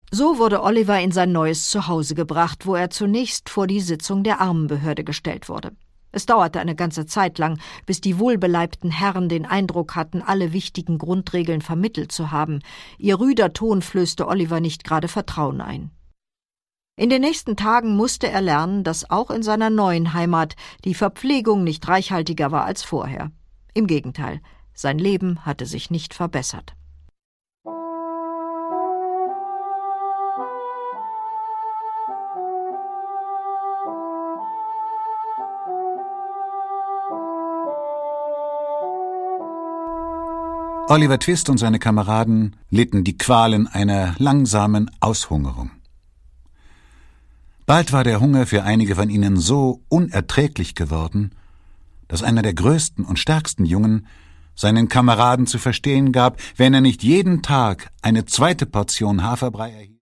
So wurde Oliver in sein neues Zuhause gebracht, wo er zunächst vor die Sitzung der Armenbehörde gestellt wurde. Es dauerte eine ganze Zeit lang, bis die wohlbeleibten Herren den Eindruck hatten, alle wichtigen Grundregeln vermittelt zu haben. Ihr rüder Ton flößte Oliver nicht gerade Vertrauen ein. In den nächsten Tagen musste er lernen, dass auch in seiner neuen Heimat die Verpflegung nicht reichhaltiger war als vorher. Im Gegenteil, sein Leben hatte sich nicht verbessert. Oliver Twist und seine Kameraden litten die Qualen einer langsamen Aushungerung. Bald war der Hunger für einige von ihnen so unerträglich geworden, dass einer der größten und stärksten Jungen seinen Kameraden zu verstehen gab, wenn er nicht jeden Tag eine zweite Portion Haferbrei erhielt,